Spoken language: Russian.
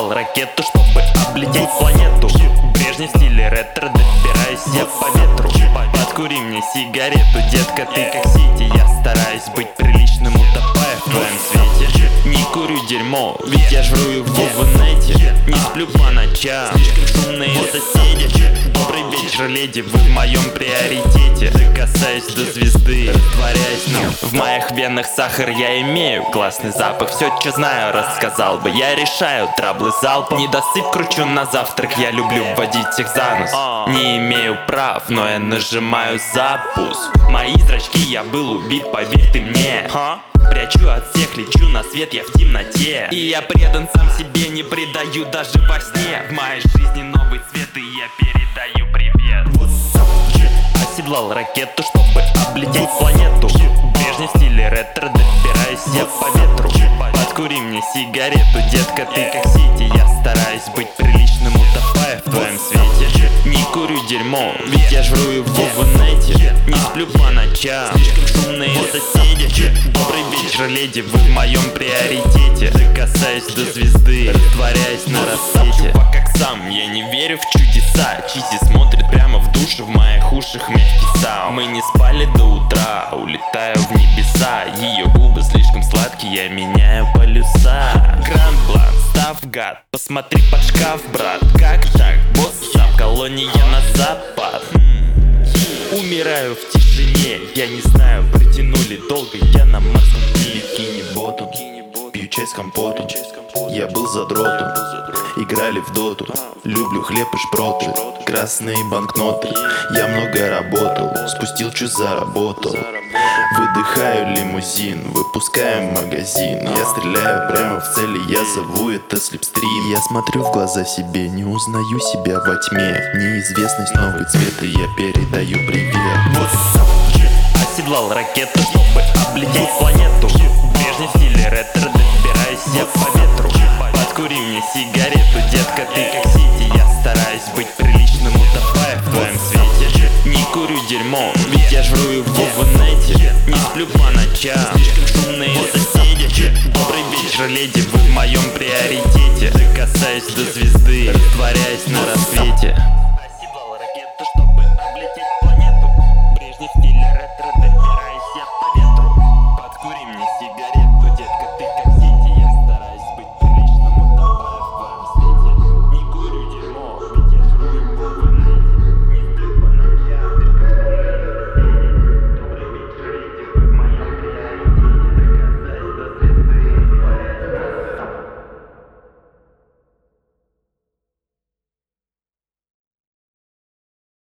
Оседлал ракету, чтобы облететь планету. Брежнев в стиле ретро, добираюсь я по ветру. Подкури мне сигарету, детка, ты как Сити. Я стараюсь быть приличным, утопая в твоем свете. Не курю дерьмо, ведь я жру его в инете. Не сплю по ночам, слишком шумные соседи. Добрый вечер, леди, вы в моем приоритете. Касаюсь до звезды, растворяюсь в моих венах сахар. Я имею классный запах, все, что знаю, рассказал бы. Я решаю траблы залпом. Недосып кручу на завтрак, я люблю вводить их за нос. Не имею прав, но я нажимаю запуск. Мои зрачки, я был убит, поверь ты мне. Прячу от всех, лечу на свет, я в темноте. И я предан сам себе, не предаю даже во сне. В моей жизни новый цвет, и я передаю привет. Оседлал ракету, чтобы облететь планету. Брежнев в стиле ретро, добираюсь я по ветру. Подкури мне сигарету, детка, ты как Сити. Я стараюсь быть приличным, утопая в твоем свете. Не курю дерьмо, ведь я жру его в инете. Не сплю по ночам, слишком шумные соседи. Добрый вечер, леди, вы в моем приоритете. Касаюсь до звезды, растворяюсь на рассвете. Как сам, я не верю в чудеса. Чизи смотрит прямо в душу, в моих ушах мягкий саунд. Мы не спали до утра, улетаю в небеса. Ее губы слишком сладкие, я меняю полюса. Гранд Блан, став гад, посмотри под шкаф, брат. Как так, босса, колония на запад. Умираю в тишине, я не знаю, протянули долго. Я на морском бикини ботом, пью чай с компотом. Я был задротом, играли в доту. Люблю хлеб и шпроты, красные банкноты. Я много работал, спустил, что заработал. Выдыхаю лимузин, выпускаю магазин. Я стреляю прямо в цели, я зову это слепстрим. Я смотрю в глаза себе, не узнаю себя во тьме. Неизвестность, новый цвет, и я передаю привет. Оседлал ракету, чтобы облететь планету. Брежнев в стиле ретро, добираюсь я по ветру. Подкури мне сигарету, детка, ты как Сити. Я стараюсь быть приличным, утопая в твоем свете. Не курю дерьмо, ведь я жру его в инете. Не сплю по ночам, слишком шумные соседи. Добрый вечер, леди, вы в моем приоритете. Касаюсь до звезды, растворяюсь на рассвете.